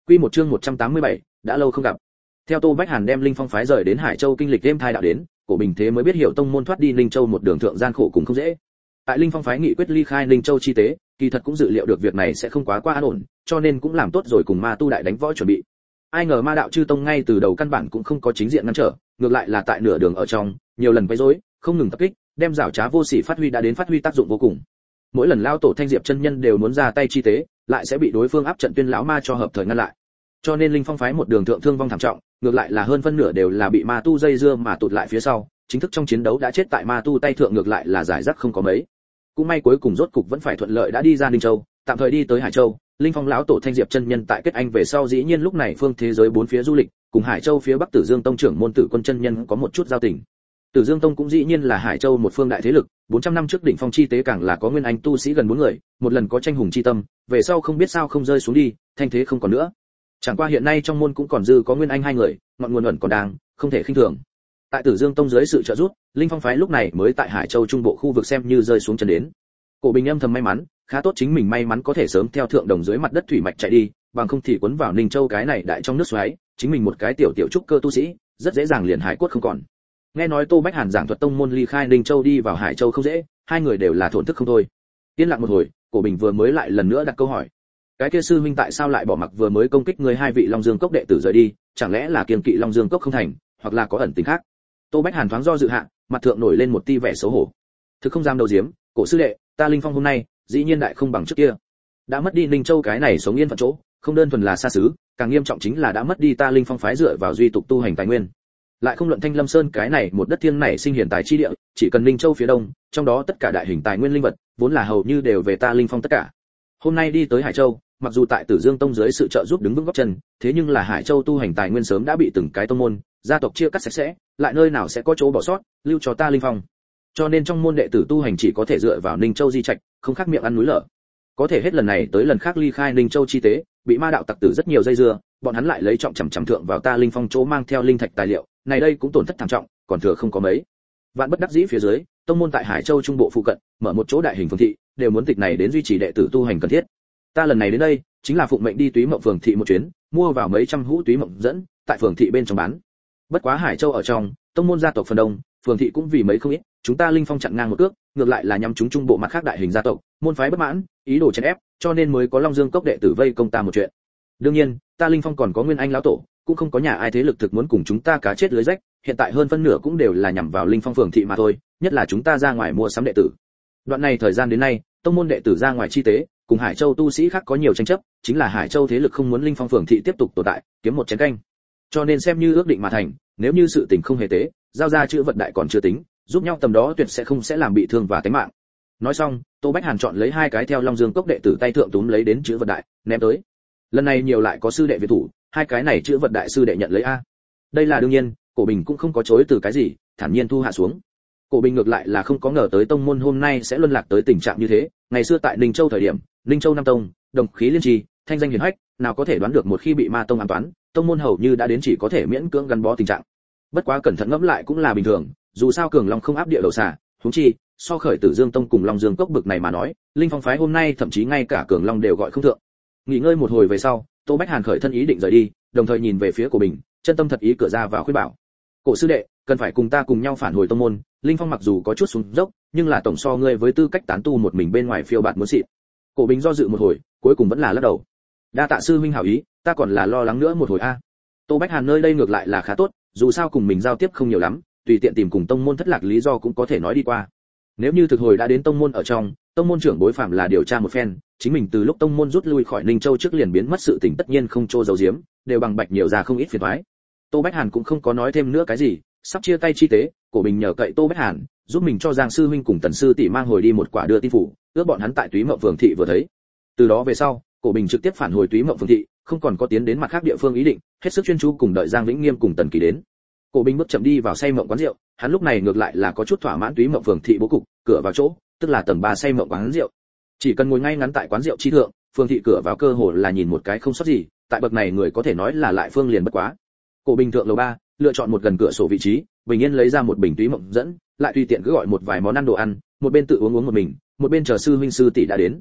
Quy một chương 187, đã lâu không gặp. Theo Tô Bách Hàn đem Linh Phong phái rời đến Hải Châu kinh lịch đêm thai đạo đến, Cổ Bình thế mới biết hiểu tông môn thoát đi Linh Châu một đường thượng gian khổ cũng không dễ. Tại Linh Phong phái nghị quyết ly khai Linh Châu chi tế, kỳ thật cũng dự liệu được việc này sẽ không quá an ổn, cho nên cũng làm tốt rồi cùng Ma Tu đại đánh võ chuẩn bị. Ai ngờ Ma đạo chư tông ngay từ đầu căn bản cũng không có chính diện ngăn trở, ngược lại là tại nửa đường ở trong, nhiều lần quấy rối, không ngừng tập kích, đem rào trá vô sỉ phát huy đã đến phát huy tác dụng vô cùng. Mỗi lần lao tổ Thanh Diệp chân nhân đều muốn ra tay chi tế, lại sẽ bị đối phương áp trận Tuyên lão ma cho hợp thời ngăn lại. Cho nên Linh Phong phái một đường thượng thương vong thảm trọng, ngược lại là hơn phân nửa đều là bị Ma Tu dây dưa mà tụt lại phía sau, chính thức trong chiến đấu đã chết tại Ma Tu tay thượng ngược lại là giải rác không có mấy. Cũng may cuối cùng rốt cục vẫn phải thuận lợi đã đi ra Ninh Châu, tạm thời đi tới Hải Châu. Linh Phong lão tổ Thanh Diệp chân nhân tại kết anh về sau dĩ nhiên lúc này phương thế giới bốn phía du lịch, cùng Hải Châu phía Bắc Tử Dương Tông trưởng môn Tử Quân chân nhân có một chút giao tình. Tử Dương Tông cũng dĩ nhiên là Hải Châu một phương đại thế lực, 400 năm trước đỉnh phong chi tế càng là có nguyên anh tu sĩ gần 4 người, một lần có tranh hùng chi tâm, về sau không biết sao không rơi xuống đi, thanh thế không còn nữa. Chẳng qua hiện nay trong môn cũng còn dư có nguyên anh 2 người, ngọn nguồn ẩn còn đang, không thể khinh thường. Tại Tử Dương Tông dưới sự trợ giúp, Linh Phong phái lúc này mới tại Hải Châu trung bộ khu vực xem như rơi xuống chân đến. Cổ Bình âm thầm may mắn, khá tốt chính mình may mắn có thể sớm theo thượng đồng dưới mặt đất thủy mạch chạy đi, bằng không thì cuốn vào Ninh Châu cái này đại trong nước xoáy, chính mình một cái tiểu tiểu trúc cơ tu sĩ, rất dễ dàng liền hải cốt không còn. Nghe nói Tô Bách Hàn giảng thuật tông môn ly khai Ninh Châu đi vào Hải Châu không dễ, hai người đều là thổn thức không thôi. Yên lặng một hồi, Cổ Bình vừa mới lại lần nữa đặt câu hỏi. Cái kia sư huynh tại sao lại bỏ mặc vừa mới công kích người hai vị Long Dương Cốc đệ tử rời đi, chẳng lẽ là kiêng kỵ Long Dương Cốc không thành, hoặc là có ẩn tình khác? Tô Bách Hàn thoáng do dự hạ, mặt thượng nổi lên một tia vẻ xấu hổ. Thực không dám đầu diếm, Cổ sư đệ, ta Linh Phong hôm nay, dĩ nhiên đại không bằng trước kia. Đã mất đi Ninh Châu cái này sống yên phận chỗ, không đơn thuần là xa xứ, càng nghiêm trọng chính là đã mất đi ta Linh Phong phái dựa vào duy tục tu hành tài nguyên. Lại không luận Thanh Lâm Sơn cái này một đất thiên này sinh hiển tài chi địa, chỉ cần Ninh Châu phía đông, trong đó tất cả đại hình tài nguyên linh vật, vốn là hầu như đều về ta Linh Phong tất cả. Hôm nay đi tới Hải Châu, mặc dù tại Tử Dương Tông dưới sự trợ giúp đứng vững gót chân, thế nhưng là Hải Châu tu hành tài nguyên sớm đã bị từng cái tông môn, gia tộc chia cắt sạch sẽ, lại nơi nào sẽ có chỗ bỏ sót, lưu cho ta Linh Phong. Cho nên trong môn đệ tử tu hành chỉ có thể dựa vào Ninh Châu di trạch, không khác miệng ăn núi lở. Có thể hết lần này tới lần khác ly khai Ninh Châu chi tế, bị ma đạo tặc tử rất nhiều dây dưa, bọn hắn lại lấy trọng chằm thượng vào ta Linh Phong chỗ mang theo linh thạch tài liệu, này đây cũng tổn thất thảm trọng, còn thừa không có mấy. Vạn bất đắc dĩ phía dưới, tông môn tại Hải Châu trung bộ phụ cận, mở một chỗ đại hình phường thị, đều muốn tịch này đến duy trì đệ tử tu hành cần thiết. Ta lần này đến đây, chính là phụng mệnh đi Túy Mộng phường thị một chuyến, mua vào mấy trăm hũ Túy Mộng dẫn, tại phường thị bên trong bán. Bất quá Hải Châu ở trong, tông môn gia tộc phần đông, phường thị cũng vì mấy không ít, chúng ta Linh Phong chặn ngang một cước, ngược lại là nhắm chúng trung bộ mặt khác đại hình gia tộc, môn phái bất mãn, ý đồ chèn ép, cho nên mới có Long Dương Cốc đệ tử vây công ta một chuyện. Đương nhiên, ta Linh Phong còn có Nguyên Anh lão tổ, cũng không có nhà ai thế lực thực muốn cùng chúng ta cá chết lưới rách, hiện tại hơn phân nửa cũng đều là nhằm vào Linh Phong phường thị mà thôi, nhất là chúng ta ra ngoài mua sắm đệ tử. Đoạn này thời gian đến nay, tông môn đệ tử ra ngoài chi tế, cùng Hải Châu tu sĩ khác có nhiều tranh chấp, chính là Hải Châu thế lực không muốn Linh Phong phường thị tiếp tục tồn tại, kiếm một chén canh. Cho nên xem như ước định mà thành, nếu như sự tình không hề tế, giao ra chữ vật đại còn chưa tính, giúp nhau tầm đó tuyệt sẽ làm bị thương và tính mạng. Nói xong, Tô Bách Hàn chọn lấy hai cái theo Long Dương Cốc đệ tử tay thượng túm lấy đến chữ vật đại, ném tới. Lần này nhiều lại có sư đệ viện thủ, hai cái này chữ vật đại sư đệ nhận lấy a. Đây là đương nhiên, Cổ Bình cũng không có chối từ cái gì, thản nhiên thu hạ xuống. Cổ Bình ngược lại là không có ngờ tới tông môn hôm nay sẽ luân lạc tới tình trạng như thế, ngày xưa tại Ninh Châu thời điểm, Ninh Châu Nam Tông, đồng khí liên trì, thanh danh hiển hách, nào có thể đoán được một khi bị Ma Tông ám toán, tông môn hầu như đã đến chỉ có thể miễn cưỡng gắn bó tình trạng. Bất quá cẩn thận ngẫm lại cũng là bình thường, dù sao Cường Long không áp địa đầu xà, huống chi, so khởi Tử Dương Tông cùng Long Dương Cốc bực này mà nói, Linh Phong phái hôm nay thậm chí ngay cả Cường Long đều gọi không thượng. Nghỉ ngơi một hồi về sau, Tô Bách Hàn khởi thân ý định rời đi, đồng thời nhìn về phía Cổ Bình, chân tâm thật ý cửa ra vào khuyên bảo. Cổ sư đệ, cần phải cùng ta cùng nhau phản hồi tông môn, Linh Phong mặc dù có chút xuống dốc, nhưng là tổng so ngươi với tư cách tán tu một mình bên ngoài phiêu bạt muốn xịn. Cổ Bình do dự một hồi, cuối cùng vẫn là lắc đầu. Đa tạ sư huynh hảo ý, ta còn là lo lắng nữa một hồi a. Tô Bách Hàn nơi đây ngược lại là khá tốt, dù sao cùng mình giao tiếp không nhiều lắm, tùy tiện tìm cùng tông môn thất lạc lý do cũng có thể nói đi qua. Nếu như thực hồi đã đến tông môn ở trong, tông môn trưởng bối phạm là điều tra một phen, chính mình từ lúc tông môn rút lui khỏi Ninh Châu trước liền biến mất sự tình tất nhiên không trô giấu giếm, đều bằng bạch nhiều ra không ít phiền toái. Tô Bách Hàn cũng không có nói thêm nữa cái gì, sắp chia tay chi tế, Cổ Bình nhờ cậy Tô Bách Hàn, giúp mình cho Giang sư huynh cùng Tần sư tỷ mang hồi đi một quả đưa tin phủ, ước bọn hắn tại Túy Mộng phường thị vừa thấy. Từ đó về sau, Cổ Bình trực tiếp phản hồi Túy Mộng phường thị, không còn có tiến đến mặt khác địa phương ý định, hết sức chuyên chú cùng đợi Giang Vĩnh Nghiêm cùng Tần Kỳ đến. Cổ Bình bước chậm đi vào say mộng quán rượu, hắn lúc này ngược lại là có chút thỏa mãn Túy Mộng phường thị bố cục, cửa vào chỗ, tức là tầng 3 say mộng quán rượu. Chỉ cần ngồi ngay ngắn tại quán rượu chi thượng, phường thị cửa vào cơ hồ là nhìn một cái không sót gì, tại bậc này người có thể nói là lại phương liền bất quá. Cổ Bình thượng lầu 3, lựa chọn một gần cửa sổ vị trí, bình yên lấy ra một bình Túy Mộng dẫn, lại tùy tiện cứ gọi một vài món ăn đồ ăn, một bên tự uống một mình, một bên chờ sư huynh sư tỷ đã đến.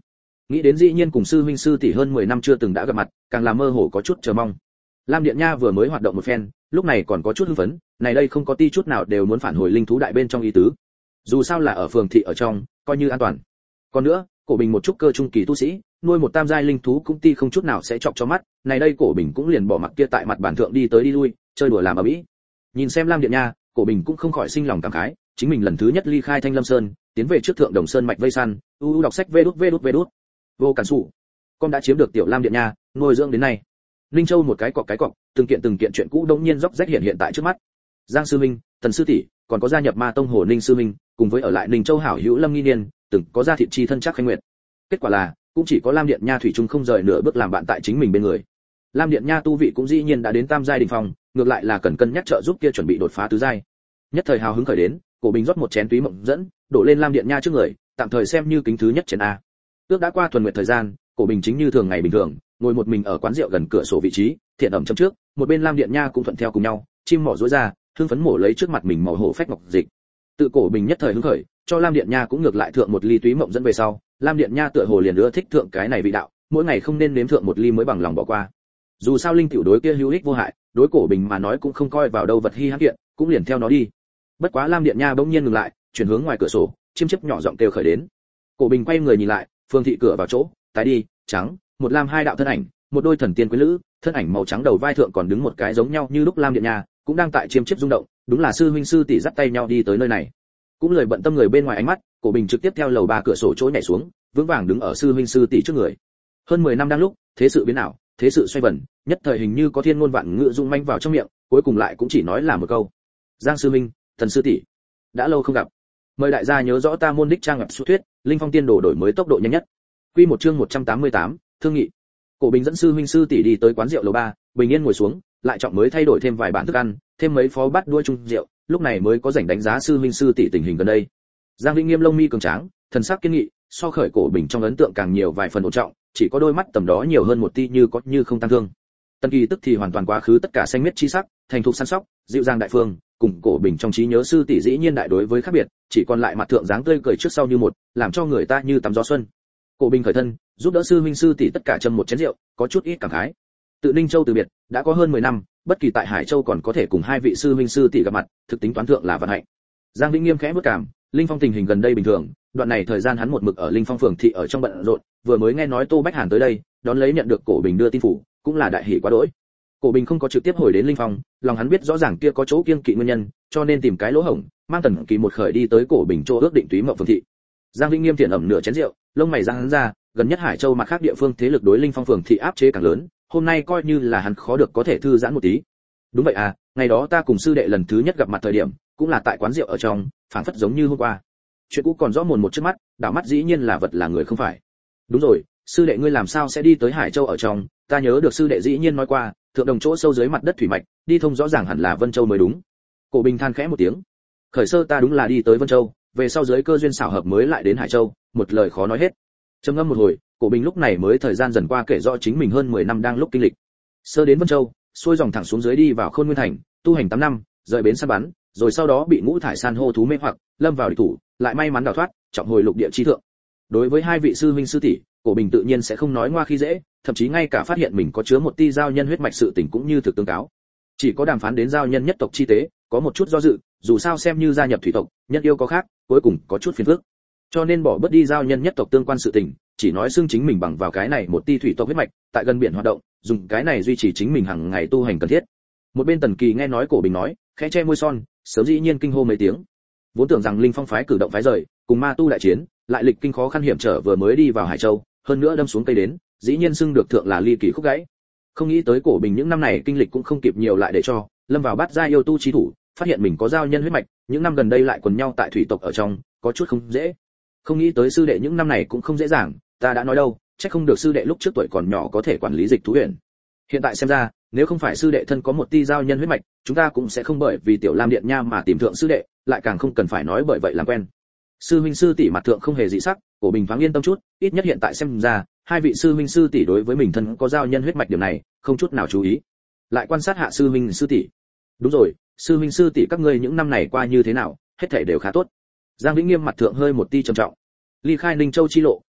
Nghĩ đến dĩ nhiên cùng sư huynh sư tỷ hơn 10 năm chưa từng đã gặp mặt, càng là mơ hồ có chút chờ mong. Lam Điện Nha vừa mới hoạt động một phen, lúc này còn có chút hưng phấn, này đây không có ti chút nào đều muốn phản hồi linh thú đại bên trong ý tứ. Dù sao là ở phường thị ở trong, coi như an toàn. Còn nữa, Cổ Bình một chút cơ trung kỳ tu sĩ, nuôi một tam giai linh thú cũng ti không chút nào sẽ chọc cho mắt, này đây Cổ Bình cũng liền bỏ mặc kia tại mặt bản thượng đi tới đi lui, chơi đùa làm ở mỹ. Nhìn xem Lam Điện Nha, Cổ Bình cũng không khỏi sinh lòng cảm khái, chính mình lần thứ nhất ly khai Thanh Lâm Sơn, tiến về trước thượng Đồng Sơn mạch vây săn, đọc sách vê đút. Vô Cản Sụ, con đã chiếm được tiểu Lam Điện Nha, nuôi dưỡng đến nay. Linh Châu một cái cọc, từng kiện chuyện cũ đống nhiên róc rách hiện tại trước mắt. Giang sư minh, Tần sư tỷ, còn có gia nhập Ma tông Hồ Ninh sư minh, cùng với ở lại Ninh Châu hảo hữu Lâm Nghi Niên, từng có gia thiện chi thân chắc Khánh Nguyệt. Kết quả là, cũng chỉ có Lam Điện Nha thủy chung không rời nửa bước làm bạn tại chính mình bên người. Lam Điện Nha tu vị cũng dĩ nhiên đã đến tam giai đỉnh phong, ngược lại là cần cân nhắc trợ giúp kia chuẩn bị đột phá tứ giai. Nhất thời hào hứng khởi đến, Cổ Bình rót một chén túy mộng dẫn, đổ lên Lam Điện Nha trước người, tạm thời xem như kính thứ nhất chén a. Ước đã qua thuần nguyệt thời gian, Cổ Bình chính như thường ngày bình thường, ngồi một mình ở quán rượu gần cửa sổ vị trí, thiện ẩm châm trước, một bên Lam Điện Nha cũng thuận theo cùng nhau, chim mỏ rũa ra, hương phấn mổ lấy trước mặt mình màu hổ phách ngọc dịch. Tự Cổ Bình nhất thời hứng khởi, cho Lam Điện Nha cũng ngược lại thượng một ly túy mộng dẫn về sau, Lam Điện Nha tựa hồ liền ưa thích thượng cái này vị đạo, mỗi ngày không nên nếm thượng một ly mới bằng lòng bỏ qua. Dù sao linh tiểu đối kia hữu ích vô hại, đối Cổ Bình mà nói cũng không coi vào đâu vật hi hãn kiện, cũng liền theo nó đi. Bất quá Lam Điện Nha bỗng nhiên ngừng lại, chuyển hướng ngoài cửa sổ, chim chớp nhỏ giọng kêu khởi đến. Cổ Bình quay người nhìn lại, phương thị cửa vào chỗ, tái đi, trắng, một lam hai đạo thân ảnh, một đôi thần tiên quyến lữ, thân ảnh màu trắng đầu vai thượng còn đứng một cái giống nhau như lúc Lam Điện Nha, cũng đang tại chiêm chiếp rung động, đúng là sư huynh sư tỷ dắt tay nhau đi tới nơi này. Cũng lời bận tâm người bên ngoài ánh mắt, Cổ Bình trực tiếp theo lầu 3 cửa sổ chỗ nhảy xuống, vững vàng đứng ở sư huynh sư tỷ trước người. Hơn 10 năm đang lúc, thế sự biến ảo, thế sự xoay vần, nhất thời hình như có thiên ngôn vạn ngữ dung manh vào trong miệng, cuối cùng lại cũng chỉ nói là một câu: Giang sư huynh, Thần sư tỷ, đã lâu không gặp. Mời đại gia nhớ rõ ta môn đích trang ngập xuất thuyết, linh phong tiên đồ đổi mới tốc độ nhanh nhất. Quy một chương 188, thương nghị. Cổ Bình dẫn sư huynh sư tỷ đi tới quán rượu lầu 3, bình yên ngồi xuống, lại trọng mới thay đổi thêm vài bản thức ăn, thêm mấy phó bát đuôi chung rượu, lúc này mới có rảnh đánh giá sư huynh sư tỷ tình hình gần đây. Giang Vĩnh Nghiêm lông mi cường tráng, thần sắc kiên nghị, so khởi Cổ Bình trong ấn tượng càng nhiều vài phần ổn trọng, chỉ có đôi mắt tầm đó nhiều hơn một tia như có như không tăng thương. Tần Kỳ tức thì hoàn toàn quá khứ tất cả xanh miết chi sắc, thành thục săn sóc, dịu dàng đại phương, cùng Cổ Bình trong trí nhớ sư tỷ dĩ nhiên đại đối với khác biệt, chỉ còn lại mặt thượng dáng tươi cười trước sau như một, làm cho người ta như tắm gió xuân. Cổ Bình khởi thân, giúp đỡ sư huynh sư tỷ tất cả châm một chén rượu, có chút ít cảm khái. Tự Ninh Châu từ biệt, đã có hơn 10 năm, bất kỳ tại Hải Châu còn có thể cùng hai vị sư huynh sư tỷ gặp mặt, thực tính toán thượng là vận hạnh. Giang Vĩnh Nghiêm khẽ bước cảm, Linh Phong tình hình gần đây bình thường, đoạn này thời gian hắn một mực ở Linh Phong phường thị ở trong bận rộn, vừa mới nghe nói Tô Bách Hàn tới đây, đón lấy nhận được Cổ Bình đưa tin phủ, cũng là đại hỉ quá đỗi. Cổ Bình không có trực tiếp hồi đến Linh Phong, lòng hắn biết rõ ràng kia có chỗ kiêng kỵ nguyên nhân, cho nên tìm cái lỗ hổng, mang Tần Kỳ một khởi đi tới Cổ Bình chỗ ước định túy mộng phường thị. Giang Vĩnh Nghiêm thiện ẩm nửa chén rượu, lông mày giang hắn ra, gần nhất Hải Châu mặt khác địa phương thế lực đối Linh Phong phường thị áp chế càng lớn, hôm nay coi như là hắn khó được có thể thư giãn một tí. Đúng vậy à, ngày đó ta cùng sư đệ lần thứ nhất gặp mặt thời điểm, cũng là tại quán rượu ở trong, phảng phất giống như hôm qua. Chuyện cũ còn rõ mồn một trước mắt, đảo mắt dĩ nhiên là vật là người không phải. Đúng rồi, sư đệ ngươi làm sao sẽ đi tới Hải Châu ở trong, ta nhớ được sư đệ dĩ nhiên nói qua, thượng đồng chỗ sâu dưới mặt đất thủy mạch, đi thông rõ ràng hẳn là Vân Châu mới đúng. Cổ Bình than khẽ một tiếng. Khởi sơ ta đúng là đi tới Vân Châu, về sau dưới cơ duyên xảo hợp mới lại đến Hải Châu, một lời khó nói hết. Trầm ngâm một hồi, Cổ Bình lúc này mới thời gian dần qua kể rõ chính mình hơn 10 năm đang lúc kinh lịch. Sơ đến Vân Châu, xuôi dòng thẳng xuống dưới đi vào Khôn Nguyên thành, tu hành 8 năm, rời bến săn bắn, rồi sau đó bị ngũ thải san hô thú mê hoặc, lâm vào địch thủ, lại may mắn đào thoát, trọng hồi lục địa chi thượng. Đối với hai vị sư huynh sư tỷ, Cổ Bình tự nhiên sẽ không nói ngoa khi dễ, thậm chí ngay cả phát hiện mình có chứa một tia giao nhân huyết mạch sự tình cũng như thực tương cáo. Chỉ có đàm phán đến giao nhân nhất tộc chi tế, có một chút do dự, dù sao xem như gia nhập thủy tộc, nhân yêu có khác, cuối cùng có chút phiền phức. Cho nên bỏ bớt đi giao nhân nhất tộc tương quan sự tình, chỉ nói xưng chính mình bằng vào cái này một tia thủy tộc huyết mạch, tại gần biển hoạt động, dùng cái này duy trì chính mình hàng ngày tu hành cần thiết. Một bên Tần Kỳ nghe nói Cổ Bình nói, khẽ che môi son, sớm dĩ nhiên kinh hô mấy tiếng. Vốn tưởng rằng Linh Phong phái cử động phái rời, cùng ma tu đại chiến, lại lịch kinh khó khăn hiểm trở vừa mới đi vào Hải Châu, hơn nữa đâm xuống cây đến, dĩ nhiên xưng được thượng là ly kỳ khúc gãy. Không nghĩ tới Cổ Bình những năm này kinh lịch cũng không kịp nhiều lại để cho lâm vào bát gia yêu tu chí thủ, phát hiện mình có giao nhân huyết mạch, những năm gần đây lại quần nhau tại thủy tộc ở trong, có chút không dễ. Không nghĩ tới sư đệ những năm này cũng không dễ dàng, ta đã nói đâu, chắc không được sư đệ lúc trước tuổi còn nhỏ có thể quản lý dịch thú huyền. Hiện tại xem ra, nếu không phải sư đệ thân có một tia giao nhân huyết mạch, chúng ta cũng sẽ không bởi vì tiểu Lam Điện Nha mà tìm thượng sư đệ, lại càng không cần phải nói bởi vậy làm quen. Sư huynh sư tỷ mặt thượng không hề dị sắc, Cổ Bình thoáng yên tâm chút, ít nhất hiện tại xem ra, hai vị sư huynh sư tỷ đối với mình thân có giao nhân huyết mạch điểm này, không chút nào chú ý. Lại quan sát hạ sư huynh sư tỷ. Đúng rồi, sư huynh sư tỷ các ngươi những năm này qua như thế nào, hết thảy đều khá tốt. Giang Vĩnh Nghiêm mặt thượng hơi một tia trầm trọng. Ly khai Ninh Châu chi lộ,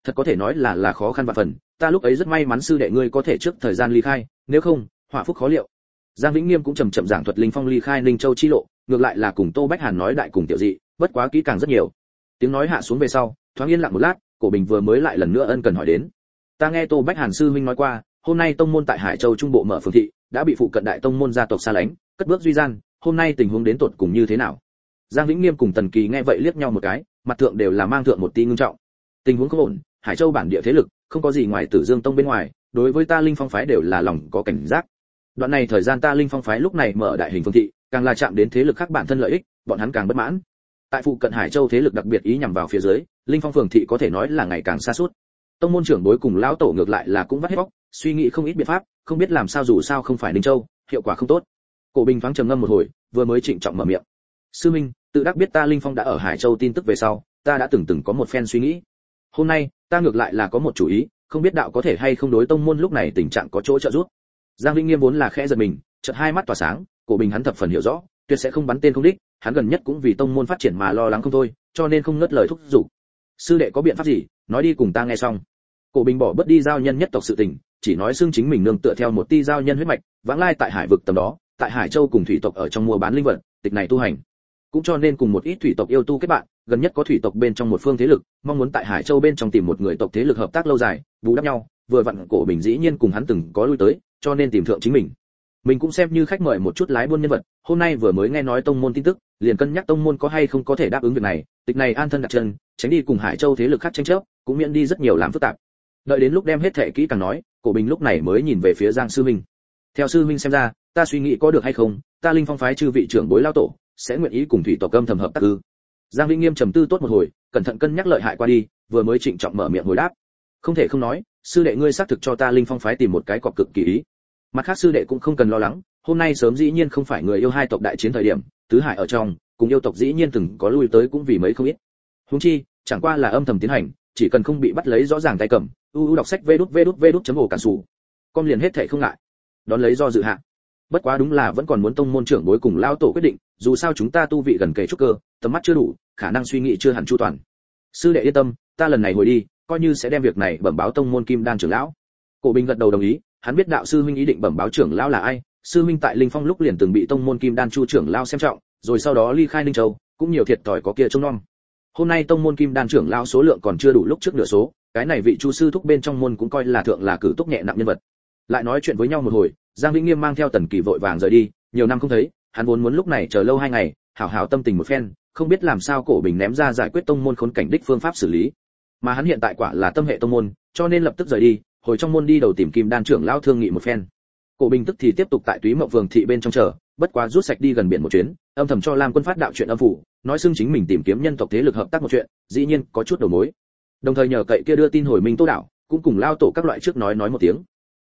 thật có thể nói là khó khăn vạn phần, ta lúc ấy rất may mắn sư đệ ngươi có thể trước thời gian ly khai, nếu không họa phúc khó liệu. Giang Vĩnh Nghiêm cũng chậm chậm giảng thuật Linh Phong ly khai Ninh Châu chi lộ, ngược lại là cùng Tô Bách Hàn nói đại cùng tiểu dị, bất quá kỹ càng rất nhiều. Tiếng nói hạ xuống về sau, thoáng yên lặng một lát, Cổ Bình vừa mới lại lần nữa ân cần hỏi đến. Ta nghe Tô Bách Hàn sư huynh nói qua, hôm nay tông môn tại Hải Châu trung bộ mở phường thị, đã bị phụ cận đại tông môn gia tộc xa lánh, cất bước duy gian, hôm nay tình huống đến tột cùng như thế nào? Giang Vĩnh Nghiêm cùng Tần Kỳ nghe vậy liếc nhau một cái, mặt thượng đều là mang thượng một tia ngưng trọng. Tình huống không ổn, Hải Châu bản địa thế lực, không có gì ngoài Tử Dương tông bên ngoài, đối với ta Linh Phong phái đều là lòng có cảnh giác. Đoạn này thời gian ta Linh Phong phái lúc này mở đại hình phường thị, càng là chạm đến thế lực khác bản thân lợi ích, bọn hắn càng bất mãn. Tại phụ cận Hải Châu thế lực đặc biệt ý nhằm vào phía dưới, Linh Phong phường thị có thể nói là ngày càng xa suốt. Tông môn trưởng bối cùng lão tổ ngược lại là cũng vắt hết bóc, suy nghĩ không ít biện pháp, không biết làm sao dù sao không phải Ninh Châu, hiệu quả không tốt. Cổ Bình thoáng trầm ngâm một hồi, vừa mới trịnh trọng mở miệng. Sư minh, tự đắc biết ta Linh Phong đã ở Hải Châu tin tức về sau, ta đã từng có một phen suy nghĩ. Hôm nay, ta ngược lại là có một chủ ý, không biết đạo có thể hay không đối tông môn lúc này tình trạng có chỗ trợ giúp. Giang Vĩnh Nghiêm vốn là khẽ giật mình, chợt hai mắt tỏa sáng, Cổ Bình hắn thập phần hiểu rõ, tuyệt sẽ không bắn tên không đích, hắn gần nhất cũng vì tông môn phát triển mà lo lắng không thôi, cho nên không ngớt lời thúc giục. Sư đệ có biện pháp gì, nói đi cùng ta nghe xong. Cổ Bình bỏ bớt đi giao nhân nhất tộc sự tình, chỉ nói xương chính mình nương tựa theo một ti giao nhân huyết mạch, vãng lai tại Hải vực tầm đó, tại Hải Châu cùng thủy tộc ở trong mua bán linh vật, tịch này tu hành. Cũng cho nên cùng một ít thủy tộc yêu tu kết bạn, gần nhất có thủy tộc bên trong một phương thế lực, mong muốn tại Hải Châu bên trong tìm một người tộc thế lực hợp tác lâu dài, bù đắp nhau, vừa vặn Cổ Bình dĩ nhiên cùng hắn từng có lui tới, cho nên tìm thượng chính mình. Mình cũng xem như khách mời một chút lái buôn nhân vật, hôm nay vừa mới nghe nói tông môn tin tức, liền cân nhắc tông môn có hay không có thể đáp ứng việc này, tịch này an thân đặt chân, tránh đi cùng Hải Châu thế lực khác tranh chấp, cũng miễn đi rất nhiều làm phức tạp. Đợi đến lúc đem hết thệ kỹ càng nói, Cổ Bình lúc này mới nhìn về phía Giang sư huynh. Theo sư huynh xem ra, ta suy nghĩ có được hay không, ta Linh Phong phái chư vị trưởng bối lao tổ, sẽ nguyện ý cùng thủy tộc âm thầm hợp tác ư? Giang Vĩnh Nghiêm trầm tư tốt một hồi, cẩn thận cân nhắc lợi hại qua đi, vừa mới trịnh trọng mở miệng hồi đáp. Không thể không nói, sư đệ ngươi xác thực cho ta Linh Phong phái tìm một cái cọc cực kỳ ý. Mặt khác sư đệ cũng không cần lo lắng, hôm nay sớm dĩ nhiên không phải người yêu hai tộc đại chiến thời điểm, tứ hải ở trong, cùng yêu tộc dĩ nhiên từng có lui tới cũng vì mấy không ít. Huống chi, chẳng qua là âm thầm tiến hành, chỉ cần không bị bắt lấy rõ ràng tay cầm, đọc sách vđvđvđ.ổ cản sủ. Con liền hết thảy không ngại. Đón lấy do dự hạ. Bất quá đúng là vẫn còn muốn tông môn trưởng bối cùng lão tổ quyết định, dù sao chúng ta tu vị gần kề trúc cơ, tầm mắt chưa đủ, khả năng suy nghĩ chưa hẳn chu toàn. Sư đệ yên tâm, ta lần này hồi đi, coi như sẽ đem việc này bẩm báo tông môn Kim Đan trưởng lão. Cổ Bình gật đầu đồng ý, hắn biết đạo sư huynh ý định bẩm báo trưởng lão là ai, sư huynh tại Linh Phong lúc liền từng bị tông môn Kim Đan Chu trưởng lão xem trọng, rồi sau đó ly khai Ninh Châu, cũng nhiều thiệt thòi có kia trông nom. Hôm nay tông môn Kim Đan trưởng lão số lượng còn chưa đủ lúc trước nửa số, cái này vị Chu sư thúc bên trong môn cũng coi là thượng là cử túc nhẹ nặng nhân vật. Lại nói chuyện với nhau một hồi, Giang Vĩnh Nghiêm mang theo Tần Kỳ vội vàng rời đi, nhiều năm không thấy, hắn vốn muốn lúc này chờ lâu 2 ngày, hảo hảo tâm tình một phen, không biết làm sao Cổ Bình ném ra giải quyết tông môn khốn cảnh đích phương pháp xử lý. Mà hắn hiện tại quả là tâm hệ tông môn, cho nên lập tức rời đi, hồi trong môn đi đầu tìm Kim Đan trưởng lão thương nghị một phen. Cổ Bình tức thì tiếp tục tại Túy Mộng Phường thị bên trong chờ, bất quá rút sạch đi gần biển một chuyến, âm thầm cho Lam Quân phát đạo chuyện âm phủ, nói xưng chính mình tìm kiếm nhân tộc thế lực hợp tác một chuyện, dĩ nhiên có chút đầu mối. Đồng thời nhờ cậy kia đưa tin hồi Minh Tô đảo, cũng cùng lao tổ các loại trước nói một tiếng.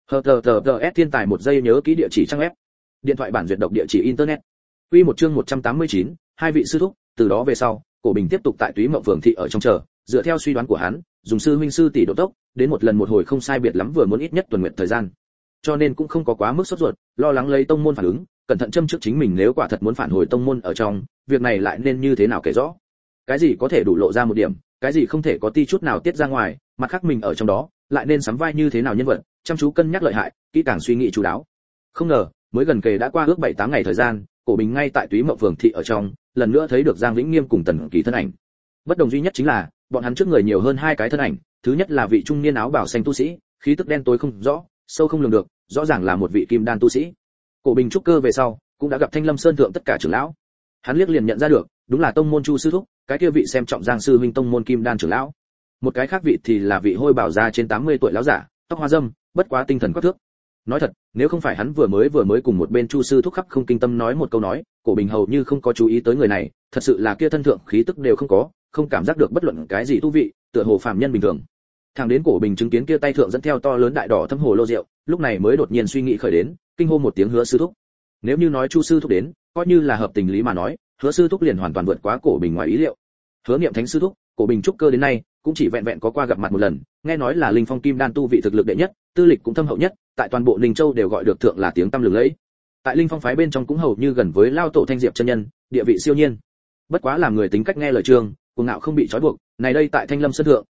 HTTPS thiên tài một giây nhớ kỹ địa chỉ trang web. Điện thoại bản duyệt độc địa chỉ internet. Quy một chương 189, hai vị sư thúc, từ đó về sau, Cổ Bình tiếp tục tại Túy Mộng Phường thị ở trong chờ, dựa theo suy đoán của hắn, dùng sư huynh sư tỷ độ tốc, đến một lần một hồi không sai biệt lắm vừa muốn ít nhất tuần nguyện thời gian. Cho nên cũng không có quá mức sốt ruột, lo lắng lấy tông môn phản ứng, cẩn thận châm trước chính mình nếu quả thật muốn phản hồi tông môn ở trong, việc này lại nên như thế nào kể rõ. Cái gì có thể đủ lộ ra một điểm, cái gì không thể có ti chút nào tiết ra ngoài, mặt khác mình ở trong đó, lại nên sắm vai như thế nào nhân vật, chăm chú cân nhắc lợi hại, kỹ càng suy nghĩ chú đáo. Không ngờ, mới gần kề đã qua ước 7-8 ngày thời gian, Cổ Bình ngay tại Túy Mộng Phường thị ở trong, lần nữa thấy được Giang Vĩnh Nghiêm cùng Tần Kỳ thân ảnh. Bất đồng duy nhất chính là, bọn hắn trước người nhiều hơn 2 cái thân ảnh, thứ nhất là vị trung niên áo bào xanh tu sĩ, khí tức đen tối không rõ, sâu không lường được, rõ ràng là một vị kim đan tu sĩ. Cổ Bình trúc cơ về sau, cũng đã gặp Thanh Lâm Sơn thượng tất cả trưởng lão. Hắn liếc liền nhận ra được, đúng là tông môn Chu sư thúc, cái kia vị xem trọng Giang sư huynh tông môn kim đan trưởng lão. Một cái khác vị thì là vị hôi bảo già trên 80 tuổi lão giả, tóc hoa râm, bất quá tinh thần quắc thước. Nói thật, nếu không phải hắn vừa mới cùng một bên Chu sư thúc khắp không kinh tâm nói một câu nói, Cổ Bình hầu như không có chú ý tới người này, thật sự là kia thân thượng khí tức đều không có, không cảm giác được bất luận cái gì tu vị, tựa hồ phàm nhân bình thường. Thẳng đến Cổ Bình chứng kiến kia tay thượng dẫn theo to lớn đại đỏ thâm hồ lô rượu, lúc này mới đột nhiên suy nghĩ khởi đến, kinh hô một tiếng Hứa sư thúc. Nếu như nói Chu sư thúc đến, coi như là hợp tình lý mà nói, Hứa sư thúc liền hoàn toàn vượt quá Cổ Bình ngoài ý liệu. Hứa Niệm Thánh sư thúc, Cổ Bình trúc cơ đến nay, cũng chỉ vẹn vẹn có qua gặp mặt một lần, nghe nói là Linh Phong Kim Đan tu vị thực lực đệ nhất, tư lịch cũng thâm hậu nhất, tại toàn bộ Ninh Châu đều gọi được thượng là tiếng tăm lừng lẫy. Tại Linh Phong phái bên trong cũng hầu như gần với lao tổ Thanh Diệp chân nhân, địa vị siêu nhiên. Bất quá làm người tính cách nghe lời trường, cuồng ngạo không bị trói buộc, này đây tại Thanh Lâm Sơn thượng,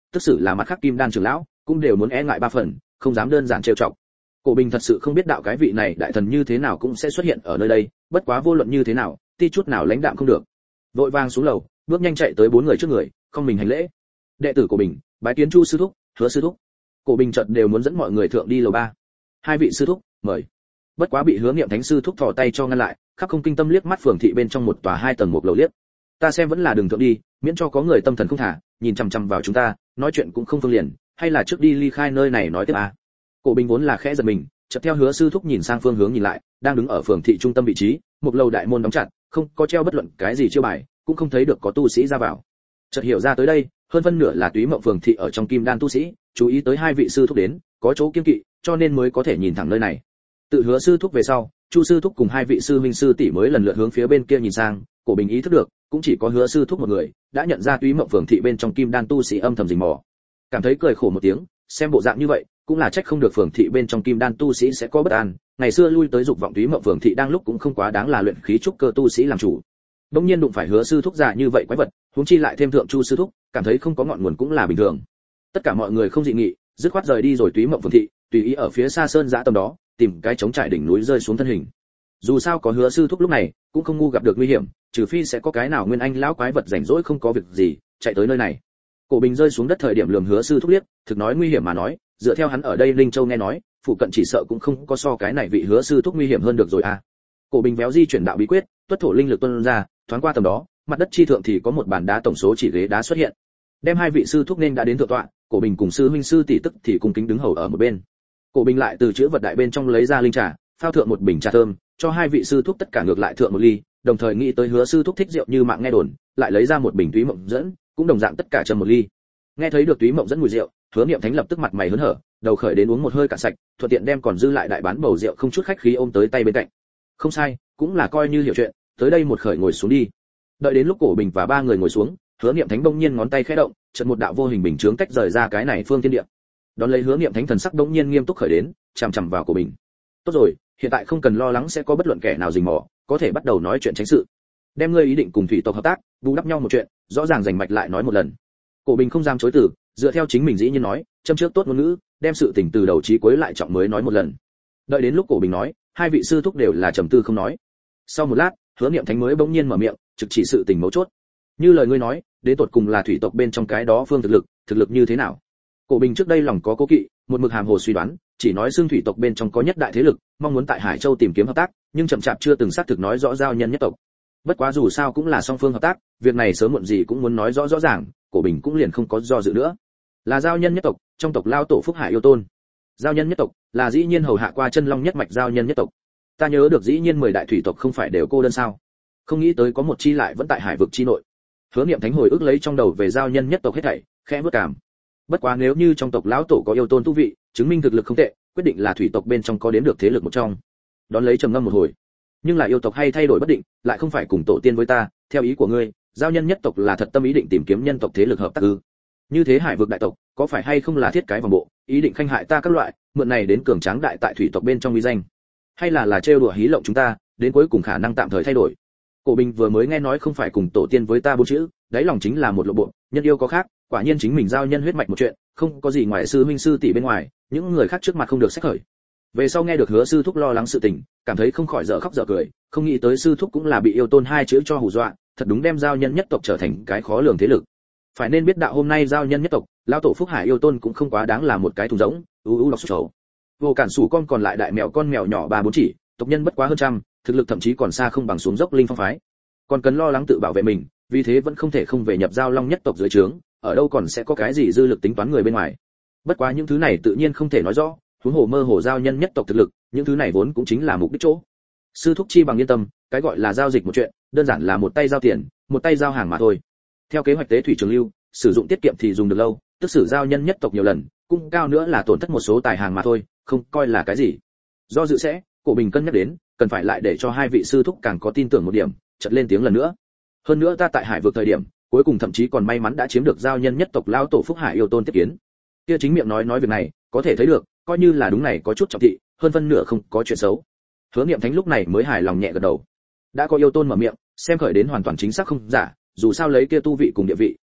tức xử là mặt khác kim đan trưởng lão cũng đều muốn e ngại ba phần, không dám đơn giản trêu chọc. Cổ Bình thật sự không biết đạo cái vị này đại thần như thế nào cũng sẽ xuất hiện ở nơi đây, bất quá vô luận như thế nào, ti chút nào lãnh đạm không được. Vội vàng xuống lầu, bước nhanh chạy tới bốn người trước người, không mình hành lễ. Đệ tử của Bình, bái kiến Chu sư thúc, Hứa sư thúc. Cổ Bình chợt đều muốn dẫn mọi người thượng đi lầu 3. Hai vị sư thúc, mời. Bất quá bị Hứa Niệm Thánh sư thúc thò tay cho ngăn lại, khắp không kinh tâm liếc mắt phường thị bên trong một tòa 2 tầng một lầu liếc. Ta xem vẫn là đường thượng đi, miễn cho có người tâm thần không thả, nhìn chằm chằm vào chúng ta, nói chuyện cũng không phương liền, hay là trước đi ly khai nơi này nói tiếp à. Cổ Bình vốn là khẽ giật mình, chợt theo Hứa sư thúc nhìn sang phương hướng nhìn lại, đang đứng ở phường thị trung tâm vị trí, một lầu đại môn đóng chặt, không có treo bất luận cái gì chiêu bài, cũng không thấy được có tu sĩ ra vào. Chợt hiểu ra tới đây, hơn phân nửa là Túy Mộng phường thị ở trong kim đan tu sĩ, chú ý tới hai vị sư thúc đến, có chỗ kiêng kỵ, cho nên mới có thể nhìn thẳng nơi này. Tự Hứa sư thúc về sau, Chu sư thúc cùng hai vị sư huynh sư tỷ mới lần lượt hướng phía bên kia nhìn sang, Cổ Bình ý thức được, cũng chỉ có Hứa sư thúc một người đã nhận ra Túy Mộng phường thị bên trong kim đan tu sĩ âm thầm rình mò. Cảm thấy cười khổ một tiếng, xem bộ dạng như vậy, cũng là trách không được phường thị bên trong kim đan tu sĩ sẽ có bất an, ngày xưa lui tới dục vọng Túy Mộng phường thị đang lúc cũng không quá đáng là luyện khí trúc cơ tu sĩ làm chủ. Đương nhiên đụng phải Hứa sư thúc già như vậy quái vật, huống chi lại thêm thượng Chu sư thúc, cảm thấy không có ngọn nguồn cũng là bình thường. Tất cả mọi người không dị nghị, dứt khoát rời đi rồi Túy Mộng phường thị, tùy ý ở phía xa sơn dã tầm đó, tìm cái trống trải đỉnh núi rơi xuống thân hình. Dù sao có Hứa sư thúc lúc này, cũng không ngu gặp được nguy hiểm, trừ phi sẽ có cái nào nguyên anh lão quái vật rảnh rỗi không có việc gì, chạy tới nơi này. Cổ Bình rơi xuống đất thời điểm lườm Hứa sư thúc liếc, thực nói nguy hiểm mà nói, dựa theo hắn ở đây Linh Châu nghe nói, phụ cận chỉ sợ cũng không có so cái này vị Hứa sư thúc nguy hiểm hơn được rồi à. Cổ Bình véo di chuyển đạo bí quyết, tuất thổ linh lực tuôn ra, thoáng qua tầm đó, mặt đất chi thượng thì có một bàn đá tổng số chỉ ghế đá xuất hiện. Đem hai vị sư thúc nên đã đến thượng tọa, Cổ Bình cùng sư huynh sư tỷ tức thì cùng kính đứng hầu ở một bên. Cổ Bình lại từ chứa vật đại bên trong lấy ra linh trà, phao thượng một bình trà thơm, cho hai vị sư thúc tất cả ngược lại thượng một ly, đồng thời nghĩ tới Hứa sư thúc thích rượu như mạng nghe đồn, lại lấy ra một bình Túy Mộng dẫn, cũng đồng dạng tất cả châm một ly. Nghe thấy được Túy Mộng dẫn mùi rượu, Hứa Niệm Thánh lập tức mặt mày hớn hở, đầu khởi đến uống một hơi cạn sạch, thuận tiện đem còn dư lại đại bán bầu rượu không chút khách khí ôm tới tay bên cạnh. Không sai, cũng là coi như hiểu chuyện, tới đây một khởi ngồi xuống đi. Đợi đến lúc Cổ Bình và ba người ngồi xuống, Hứa Niệm Thánh bỗng nhiên ngón tay khẽ động, chợt một đạo vô hình bình chướng tách rời ra cái này phương thiên địa. Đón lấy Hứa Niệm Thánh thần sắc bỗng nhiên nghiêm túc khởi đến, chằm chằm vào Cổ Bình. Tốt rồi, hiện tại không cần lo lắng sẽ có bất luận kẻ nào rình mò, có thể bắt đầu nói chuyện tránh sự. Đem ngươi ý định cùng thủy tộc hợp tác, bù đắp nhau một chuyện, rõ ràng rành mạch lại nói một lần. Cổ Bình không dám chối từ, dựa theo chính mình dĩ nhiên nói, châm trước tốt ngôn ngữ, đem sự tình từ đầu chí cuối lại trọng mới nói một lần. Đợi đến lúc Cổ Bình nói, hai vị sư thúc đều là trầm tư không nói. Sau một lát, Hứa Niệm Thánh mới bỗng nhiên mở miệng, trực chỉ sự tình mấu chốt. Như lời ngươi nói, đến tột cùng là thủy tộc bên trong cái đó phương thực lực như thế nào? Cổ Bình trước đây lòng có cố kỵ, một mực hàm hồ suy đoán, chỉ nói xương thủy tộc bên trong có nhất đại thế lực, mong muốn tại Hải Châu tìm kiếm hợp tác, nhưng chậm chạp chưa từng xác thực nói rõ giao nhân nhất tộc. Bất quá dù sao cũng là song phương hợp tác, việc này sớm muộn gì cũng muốn nói rõ rõ ràng, Cổ Bình cũng liền không có do dự nữa. Là giao nhân nhất tộc, trong tộc lao tổ Phúc Hải yêu tôn. Giao nhân nhất tộc là dĩ nhiên hầu hạ qua chân long nhất mạch giao nhân nhất tộc. Ta nhớ được dĩ nhiên 10 đại thủy tộc không phải đều cô đơn sao? Không nghĩ tới có một chi lại vẫn tại hải vực chi nội. Hứa Niệm Thánh hồi ức lấy trong đầu về giao nhân nhất tộc hết thảy, khẽ bước cảm. Bất quá nếu như trong tộc lão tổ có yêu tôn tu vị, chứng minh thực lực không tệ, quyết định là thủy tộc bên trong có đến được thế lực một trong. Đón lấy trầm ngâm một hồi, nhưng là yêu tộc hay thay đổi bất định, lại không phải cùng tổ tiên với ta, theo ý của ngươi, giao nhân nhất tộc là thật tâm ý định tìm kiếm nhân tộc thế lực hợp tác ư? Như thế hải vực đại tộc, có phải hay không là thiết cái vòng bộ, ý định khanh hại ta các loại, mượn này đến cường tráng đại tại thủy tộc bên trong uy danh, hay là trêu đùa hí lộng chúng ta, đến cuối cùng khả năng tạm thời thay đổi. Cổ Bình vừa mới nghe nói không phải cùng tổ tiên với ta bốn chữ, đáy lòng chính là một lộ bộ, nhân yêu có khác, quả nhiên chính mình giao nhân huyết mạch một chuyện, không có gì ngoài sư huynh sư tỷ bên ngoài, những người khác trước mặt không được xét khởi. Về sau nghe được Hứa sư thúc lo lắng sự tình, cảm thấy không khỏi dở khóc dở cười, không nghĩ tới sư thúc cũng là bị yêu tôn hai chữ cho hù dọa, thật đúng đem giao nhân nhất tộc trở thành cái khó lường thế lực. Phải nên biết đạo hôm nay giao nhân nhất tộc, lão tổ Phúc Hải yêu tôn cũng không quá đáng là một cái thùng rỗng, đọc sổ. Vô cản sủ con còn lại đại mèo con mèo nhỏ 3-4 chỉ, tộc nhân bất quá hơn trăm, thực lực thậm chí còn xa không bằng xuống dốc linh phong phái. Còn cần lo lắng tự bảo vệ mình, vì thế vẫn không thể không về nhập giao long nhất tộc dưới trướng, ở đâu còn sẽ có cái gì dư lực tính toán người bên ngoài. Bất quá những thứ này tự nhiên không thể nói rõ, huống hồ mơ hồ giao nhân nhất tộc thực lực, những thứ này vốn cũng chính là mục đích chỗ. Sư thúc chi bằng yên tâm, cái gọi là giao dịch một chuyện, đơn giản là một tay giao tiền, một tay giao hàng mà thôi. Theo kế hoạch tế thủy trường lưu, sử dụng tiết kiệm thì dùng được lâu, tức sử giao nhân nhất tộc nhiều lần, cung cao nữa là tổn thất một số tài hàng mà thôi, không coi là cái gì. Do dự sẽ, Cổ Bình cân nhắc đến, cần phải lại để cho hai vị sư thúc càng có tin tưởng một điểm, chợt lên tiếng lần nữa. Hơn nữa ta tại hải vực thời điểm, cuối cùng thậm chí còn may mắn đã chiếm được giao nhân nhất tộc lao tổ Phúc Hải yêu tôn tiếp kiến. Kia chính miệng nói việc này, có thể thấy được, coi như là đúng này có chút trọng thị, hơn phân nửa không có chuyện xấu. Hứa Niệm Thánh lúc này mới hài lòng nhẹ gật đầu. Đã có yêu tôn mở miệng, xem khởi đến hoàn toàn chính xác không giả, dù sao lấy kia tu vị cùng địa vị,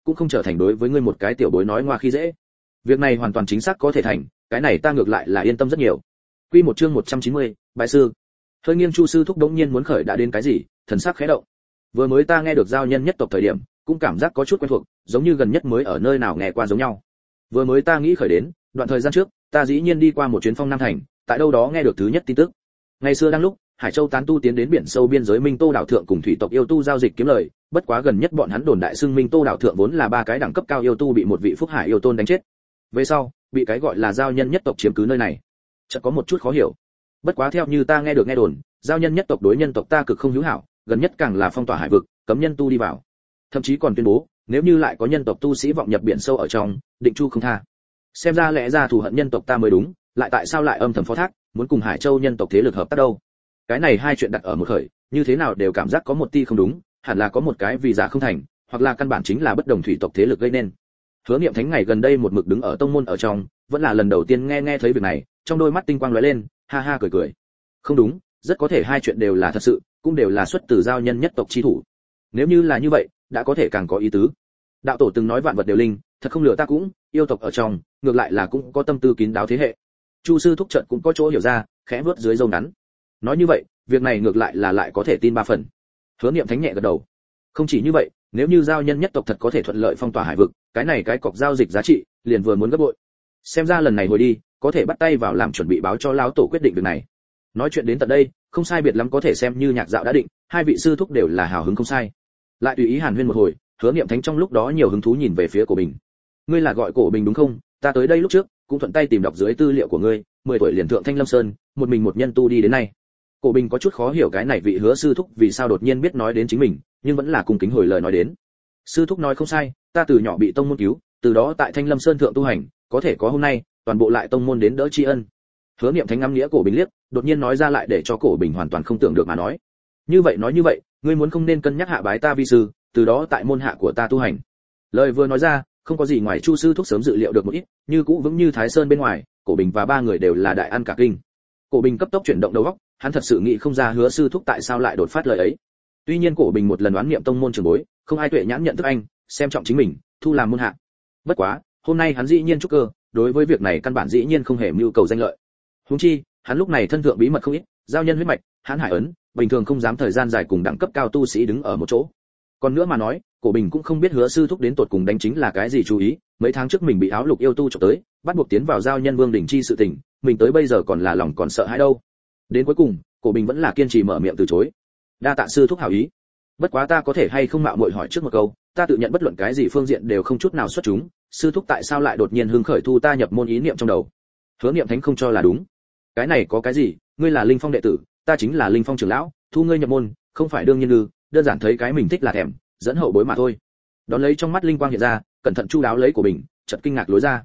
cũng không trở thành đối với ngươi một cái tiểu bối nói ngoa khi dễ. Việc này hoàn toàn chính xác có thể thành, cái này ta ngược lại là yên tâm rất nhiều. Quy một chương 190, bái sư. Hơi nghiêng Chu sư thúc đống nhiên muốn khởi đã đến cái gì, thần sắc khẽ động. Vừa mới ta nghe được giao nhân nhất tộc thời điểm, cũng cảm giác có chút quen thuộc, giống như gần nhất mới ở nơi nào nghe qua giống nhau. Vừa mới ta nghĩ khởi đến, đoạn thời gian trước, ta dĩ nhiên đi qua một chuyến Phong Nam thành, tại đâu đó nghe được thứ nhất tin tức. Ngày xưa đang lúc, Hải Châu tán tu tiến đến biển sâu biên giới Minh Tô đảo thượng cùng thủy tộc yêu tu giao dịch kiếm lời, bất quá gần nhất bọn hắn đồn đại xưng Minh Tô đảo thượng vốn là ba cái đẳng cấp cao yêu tu bị một vị phúc hải yêu tôn đánh chết. Về sau, bị cái gọi là giao nhân nhất tộc chiếm cứ nơi này. Chợt có một chút khó hiểu. Bất quá theo như ta nghe được nghe đồn, giao nhân nhất tộc đối nhân tộc ta cực không hữu hảo, gần nhất càng là phong tỏa hải vực, cấm nhân tu đi vào. Thậm chí còn tuyên bố, nếu như lại có nhân tộc tu sĩ vọng nhập biển sâu ở trong, định chu không tha. Xem ra lẽ ra thù hận nhân tộc ta mới đúng, lại tại sao lại âm thầm phó thác, muốn cùng Hải Châu nhân tộc thế lực hợp tác đâu? Cái này hai chuyện đặt ở một khởi, như thế nào đều cảm giác có một tia không đúng, hẳn là có một cái vì giả không thành, hoặc là căn bản chính là bất đồng thủy tộc thế lực gây nên. Hứa Niệm Thánh ngày gần đây một mực đứng ở tông môn ở trong, vẫn là lần đầu tiên nghe thấy việc này, trong đôi mắt tinh quang lóe lên, ha ha cười cười. Không đúng, rất có thể hai chuyện đều là thật sự, cũng đều là xuất từ giao nhân nhất tộc chi thủ. Nếu như là như vậy, đã có thể càng có ý tứ. Đạo tổ từng nói vạn vật đều linh, thật không lừa ta cũng, yêu tộc ở trong, ngược lại là cũng có tâm tư kín đáo thế hệ. Chu sư thúc trận cũng có chỗ hiểu ra, khẽ vớt dưới râu ngắn. Nói như vậy, việc này ngược lại là lại có thể tin ba phần. Hứa Niệm Thánh nhẹ gật đầu. Không chỉ như vậy, nếu như giao nhân nhất tộc thật có thể thuận lợi phong tỏa hải vực, cái này cái cọc giao dịch giá trị liền vừa muốn gấp bội. Xem ra lần này hồi đi, có thể bắt tay vào làm chuẩn bị báo cho lão tổ quyết định việc này. Nói chuyện đến tận đây, không sai biệt lắm có thể xem như nhạc dạo đã định, hai vị sư thúc đều là hào hứng không sai. Lại tùy ý hàn huyên một hồi, Hứa Niệm Thánh trong lúc đó nhiều hứng thú nhìn về phía Cổ Bình. Ngươi là gọi Cổ Bình đúng không? Ta tới đây lúc trước, cũng thuận tay tìm đọc dưới tư liệu của ngươi, 10 tuổi liền thượng Thanh Lâm Sơn, một mình một nhân tu đi đến nay. Cổ Bình có chút khó hiểu cái này vị Hứa sư thúc vì sao đột nhiên biết nói đến chính mình, nhưng vẫn là cung kính hồi lời nói đến. Sư thúc nói không sai, ta từ nhỏ bị tông môn cứu, từ đó tại Thanh Lâm Sơn thượng tu hành, có thể có hôm nay, toàn bộ lại tông môn đến đỡ tri ân. Hứa Niệm Thánh ngắm nghĩa Cổ Bình liếc, đột nhiên nói ra lại để cho Cổ Bình hoàn toàn không tưởng được mà nói. Như vậy, ngươi muốn không nên cân nhắc hạ bái ta vi sư, từ đó tại môn hạ của ta tu hành. Lời vừa nói ra, không có gì ngoài Chu sư thúc sớm dự liệu được một ít, như cũ vững như Thái Sơn bên ngoài, Cổ Bình và ba người đều là đại ăn cả kinh. Cổ Bình cấp tốc chuyển động đầu óc, hắn thật sự nghĩ không ra Hứa sư thúc tại sao lại đột phát lời ấy. Tuy nhiên Cổ Bình một lần đoán niệm tông môn trưởng bối, không ai tuệ nhãn nhận thức anh, xem trọng chính mình, thu làm môn hạ. Bất quá, hôm nay hắn dĩ nhiên trúc cơ, đối với việc này căn bản dĩ nhiên không hề mưu cầu danh lợi. Huống chi, hắn lúc này thân thượng bí mật không ít, giao nhân huyết mạch, hắn hải ấn, bình thường không dám thời gian dài cùng đẳng cấp cao tu sĩ đứng ở một chỗ. Còn nữa mà nói, Cổ Bình cũng không biết Hứa sư thúc đến tột cùng đánh chính là cái gì chú ý, mấy tháng trước mình bị áo lục yêu tu chọc tới, bắt buộc tiến vào giao nhân vương đỉnh chi sự tình, mình tới bây giờ còn là lòng còn sợ hãi đâu. Đến cuối cùng, Cổ Bình vẫn là kiên trì mở miệng từ chối. Đa tạ sư thúc hảo ý. Bất quá ta có thể hay không mạo muội hỏi trước một câu, ta tự nhận bất luận cái gì phương diện đều không chút nào xuất chúng, sư thúc tại sao lại đột nhiên hưng khởi thu ta nhập môn ý niệm trong đầu? Hứa Niệm Thánh không cho là đúng. Cái này có cái gì, ngươi là Linh Phong đệ tử, ta chính là Linh Phong trưởng lão, thu ngươi nhập môn, không phải đương nhiên ư, đơn giản thấy cái mình thích là thèm, dẫn hậu bối mà thôi. Đón lấy trong mắt linh quang hiện ra, cẩn thận chu đáo lấy của mình, chợt kinh ngạc lối ra.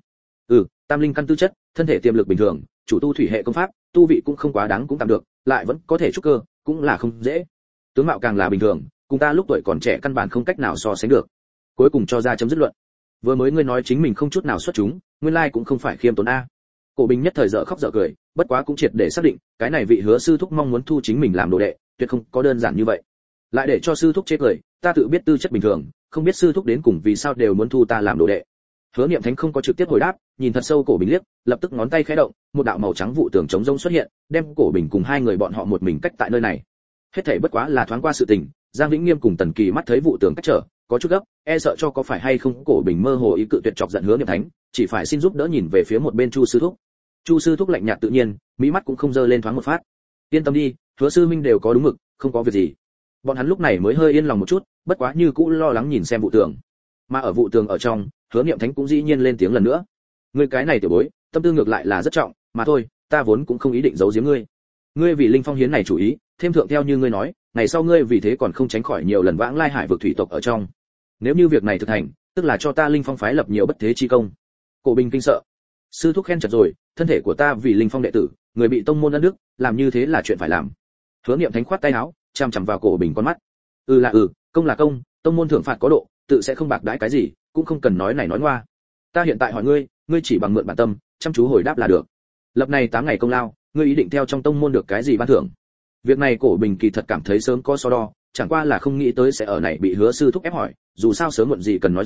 Tam linh căn tư chất, thân thể tiềm lực bình thường, chủ tu thủy hệ công pháp, tu vị cũng không quá đáng cũng tạm được, lại vẫn có thể trúc cơ, cũng là không dễ. Tướng mạo càng là bình thường, cùng ta lúc tuổi còn trẻ căn bản không cách nào so sánh được. Cuối cùng cho ra chấm dứt luận. Vừa mới ngươi nói chính mình không chút nào xuất chúng, nguyên lai cũng không phải khiêm tốn a. Cổ Bình nhất thời dở khóc dở cười, bất quá cũng triệt để xác định, cái này vị Hứa sư thúc mong muốn thu chính mình làm đồ đệ, tuyệt không có đơn giản như vậy. Lại để cho sư thúc chế cười, ta tự biết tư chất bình thường, không biết sư thúc đến cùng vì sao đều muốn thu ta làm đồ đệ. Hứa Niệm Thánh không có trực tiếp hồi đáp, nhìn thật sâu Cổ Bình liếc, lập tức ngón tay khẽ động, một đạo màu trắng vụ tường trống rỗng xuất hiện, đem Cổ Bình cùng hai người bọn họ một mình cách tại nơi này. Hết thảy bất quá là thoáng qua sự tình, Giang Vĩnh Nghiêm cùng Tần Kỳ mắt thấy vụ tường cách trở, có chút gấp, e sợ cho có phải hay không Cổ Bình mơ hồ ý cự tuyệt chọc giận Hứa Niệm Thánh, chỉ phải xin giúp đỡ nhìn về phía một bên Chu sư thúc. Chu sư thúc lạnh nhạt tự nhiên, mí mắt cũng không dơ lên thoáng một phát. Yên tâm đi, Hứa sư minh đều có đúng mực, không có việc gì. Bọn hắn lúc này mới hơi yên lòng một chút, bất quá như cũ lo lắng nhìn xem vụ tường. Mà ở vụ tường ở trong, Hứa Niệm Thánh cũng dĩ nhiên lên tiếng lần nữa. Ngươi cái này tiểu bối, tâm tư ngược lại là rất trọng, mà thôi, ta vốn cũng không ý định giấu giếm ngươi. Ngươi vì Linh Phong hiến này chủ ý, thêm thượng theo như ngươi nói, ngày sau ngươi vì thế còn không tránh khỏi nhiều lần vãng lai hải vực thủy tộc ở trong. Nếu như việc này thực thành, tức là cho ta Linh Phong phái lập nhiều bất thế chi công. Cổ Bình kinh sợ. Sư thúc khen chật rồi, thân thể của ta vì Linh Phong đệ tử, người bị tông môn ân đức, làm như thế là chuyện phải làm. Hứa Niệm Thánh khoát tay áo, chằm chằm vào Cổ Bình con mắt. Công là công, tông môn thưởng phạt có độ, tự sẽ không bạc đãi cái gì, cũng không cần nói này nói ngoa. Ta hiện tại hỏi ngươi, ngươi chỉ bằng mượn bản tâm, chăm chú hồi đáp là được. Lập này 8 ngày công lao, ngươi ý định theo trong tông môn được cái gì ban thưởng? Việc này Cổ Bình kỳ thật cảm thấy sớm có so đo, chẳng qua là không nghĩ tới sẽ ở này bị Hứa sư thúc ép hỏi, dù sao sớm muộn gì cần nói rõ,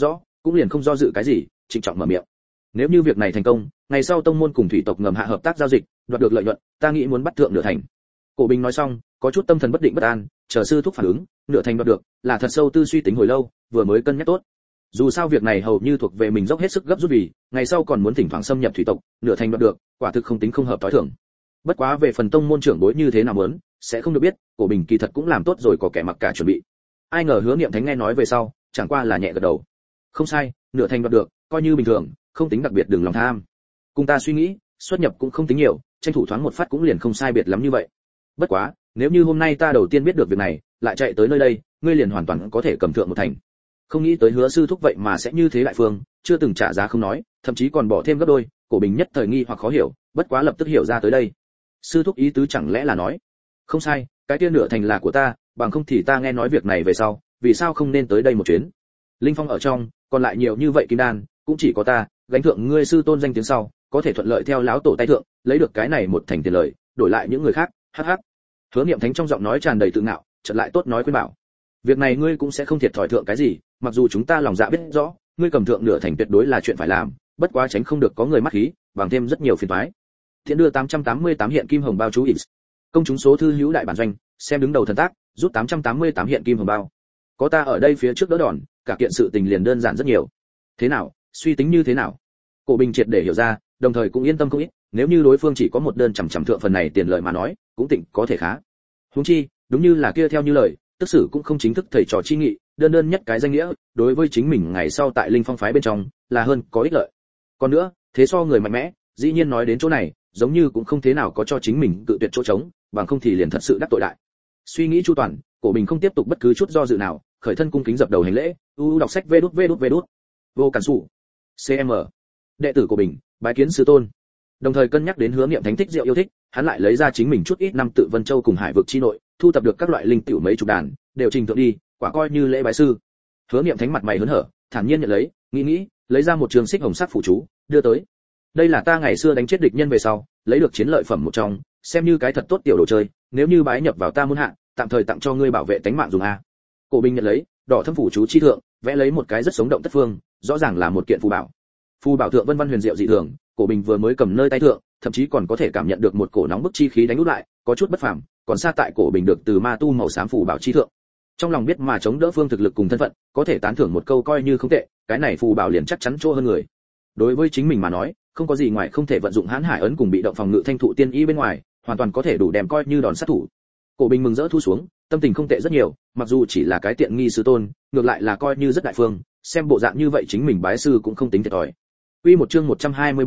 cũng liền không do dự cái gì, trịnh trọng mở miệng. Nếu như việc này thành công, ngày sau tông môn cùng thủy tộc ngầm hạ hợp tác giao dịch, đoạt được lợi nhuận, ta nghĩ muốn bắt thượng nửa thành. Cổ Bình nói xong, có chút tâm thần bất định bất an, chờ sư thúc phản ứng, nửa thành đoạt được, là thật sâu tư suy tính hồi lâu, vừa mới cân nhắc tốt. Dù sao việc này hầu như thuộc về mình dốc hết sức gấp rút vì, ngày sau còn muốn thỉnh thoảng xâm nhập thủy tộc, nửa thành đoạt được, quả thực không tính không hợp tối thường. Bất quá về phần tông môn trưởng bối như thế nào muốn, sẽ không được biết, Cổ Bình kỳ thật cũng làm tốt rồi có kẻ mặc cả chuẩn bị. Ai ngờ Hứa Niệm Thánh nghe nói về sau, chẳng qua là nhẹ gật đầu. Không sai, nửa thành đoạt được, coi như bình thường, không tính đặc biệt đừng lòng tham. Cùng ta suy nghĩ, xuất nhập cũng không tính nhiều, tranh thủ thoáng một phát cũng liền không sai biệt lắm như vậy. Bất quá, nếu như hôm nay ta đầu tiên biết được việc này, lại chạy tới nơi đây, ngươi liền hoàn toàn có thể cầm thượng một thành. Không nghĩ tới Hứa sư thúc vậy mà sẽ như thế đại phương, chưa từng trả giá không nói, thậm chí còn bỏ thêm gấp đôi. Cổ Bình nhất thời nghi hoặc khó hiểu, bất quá lập tức hiểu ra tới đây. Sư thúc ý tứ chẳng lẽ là nói, không sai, cái kia nửa thành là của ta, bằng không thì ta nghe nói việc này về sau, vì sao không nên tới đây một chuyến. Linh Phong ở trong, còn lại nhiều như vậy kim đan, cũng chỉ có ta, gánh thượng ngươi sư tôn danh tiếng sau, có thể thuận lợi theo lão tổ tay thượng, lấy được cái này một thành tiền lợi, đổi lại những người khác. Hắc hắc. Hứa Niệm Thánh trong giọng nói tràn đầy tự ngạo, chợt lại tốt nói khuyên bảo. Việc này ngươi cũng sẽ không thiệt thòi thượng cái gì, mặc dù chúng ta lòng dạ biết rõ, ngươi cầm thượng nửa thành tuyệt đối là chuyện phải làm, bất quá tránh không được có người mắc khí, bằng thêm rất nhiều phiền toái. Thiện đưa 888 hiện kim hồng bao chú ỉm. Công chúng số thư hữu đại bản doanh, xem đứng đầu thần tác, rút 888 hiện kim hồng bao. Có ta ở đây phía trước đỡ đòn, cả kiện sự tình liền đơn giản rất nhiều. Thế nào, suy tính như thế nào? Cổ Bình triệt để hiểu ra, đồng thời cũng yên tâm không ít, nếu như đối phương chỉ có một đơn chằm thượng phần này tiền lợi mà nói, cũng tịnh có thể khá. Huống chi, đúng như là kia theo như lời, tức sử cũng không chính thức thầy trò chi nghị, đơn nhất cái danh nghĩa, đối với chính mình ngày sau tại Linh Phong phái bên trong, là hơn có ích lợi. Còn nữa, thế so người mạnh mẽ, dĩ nhiên nói đến chỗ này, giống như cũng không thế nào có cho chính mình cự tuyệt chỗ trống, bằng không thì liền thật sự đắc tội đại. Suy nghĩ chu toàn, Cổ Bình không tiếp tục bất cứ chút do dự nào, khởi thân cung kính dập đầu hành lễ, đọc sách vê đút. Vô Cản Sủ. CM. Đệ tử của Bình, bái kiến sư tôn. Đồng thời cân nhắc đến Hứa Niệm Thánh thích rượu yêu thích, hắn lại lấy ra chính mình chút ít năm tự Vân Châu cùng Hải vực chi nội, thu tập được các loại linh tiểu mấy chục đàn, đều trình thượng đi, quả coi như lễ bái sư. Hứa Niệm Thánh mặt mày hớn hở, thản nhiên nhận lấy, nghĩ, lấy ra một trường xích hồng sắc phủ chú, đưa tới. Đây là ta ngày xưa đánh chết địch nhân về sau, lấy được chiến lợi phẩm một trong, xem như cái thật tốt tiểu đồ chơi, nếu như bái nhập vào ta môn hạ, tạm thời tặng cho ngươi bảo vệ tánh mạng dùng a. Cổ Bình nhận lấy, đỏ thâm phủ chú chi thượng, vẽ lấy một cái rất sống động tất phương, rõ ràng là một kiện phù bảo. Phù bảo thượng vân văn huyền diệu dị thường, Cổ Bình vừa mới cầm nơi tay thượng, thậm chí còn có thể cảm nhận được một cổ nóng bức chi khí đánh úp lại, có chút bất phàm, còn xa tại Cổ Bình được từ ma tu màu xám phù bảo chi thượng. Trong lòng biết mà chống đỡ phương thực lực cùng thân phận, có thể tán thưởng một câu coi như không tệ, cái này phù bảo liền chắc chắn chỗ hơn người. Đối với chính mình mà nói, không có gì ngoài không thể vận dụng hãn hải ấn cùng bị động phòng ngự thanh thụ tiên y bên ngoài, hoàn toàn có thể đủ đem coi như đòn sát thủ. Cổ Bình mừng rỡ thu xuống, tâm tình không tệ rất nhiều, mặc dù chỉ là cái tiện nghi sư tôn, ngược lại là coi như rất đại phương, xem bộ dạng như vậy chính mình bái sư cũng không tính thiệt thòi. Quy một chương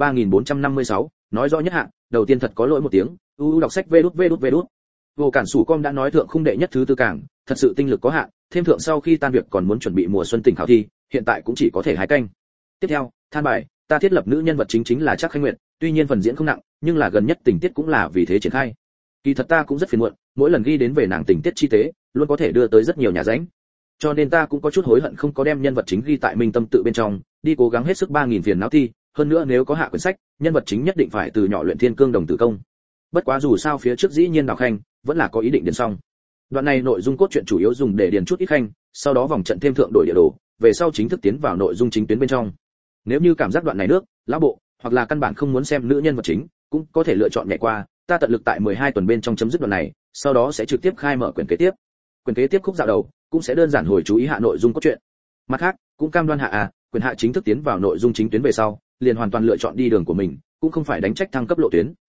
123456, nói rõ nhất hạ, đầu tiên thật có lỗi một tiếng, đọc sách vê đút. Vô Cản Sủ Com đã nói thượng khung đệ nhất thứ tư cảng, thật sự tinh lực có hạn, thêm thượng sau khi tan việc còn muốn chuẩn bị mùa xuân tỉnh khảo thi, hiện tại cũng chỉ có thể hái canh. Tiếp theo, than bài, ta thiết lập nữ nhân vật chính là Trác Khanh Nguyệt, tuy nhiên phần diễn không nặng, nhưng là gần nhất tình tiết cũng là vì thế triển khai. Kỳ thật ta cũng rất phiền muộn, mỗi lần ghi đến về nàng tình tiết chi tế, luôn có thể đưa tới rất nhiều nhà ránh. Cho nên ta cũng có chút hối hận không có đem nhân vật chính ghi tại Minh Tâm tự bên trong, đi cố gắng hết sức 3000 phiền não thi, hơn nữa nếu có hạ quyển sách, nhân vật chính nhất định phải từ nhỏ luyện thiên cương đồng tử công. Bất quá dù sao phía trước dĩ nhiên Đào Khanh vẫn là có ý định điền xong. Đoạn này nội dung cốt truyện chủ yếu dùng để điền chút ít khanh, sau đó vòng trận thêm thượng đổi địa đồ, về sau chính thức tiến vào nội dung chính tuyến bên trong. Nếu như cảm giác đoạn này nước, lão bộ, hoặc là căn bản không muốn xem nữ nhân vật chính, cũng có thể lựa chọn nhẹ qua, ta tận lực tại 12 tuần bên trong chấm dứt đoạn này, sau đó sẽ trực tiếp khai mở quyển kế tiếp. Quyển kế tiếp khúc dạo đầu, cũng sẽ đơn giản hồi chú ý hạ nội dung cốt truyện. Mặt khác, cũng cam đoan hạ quyển hạ chính thức tiến vào nội dung chính tuyến về sau, liền hoàn toàn lựa chọn đi đường của mình, cũng không phải đánh trách thăng cấp lộ tuyến.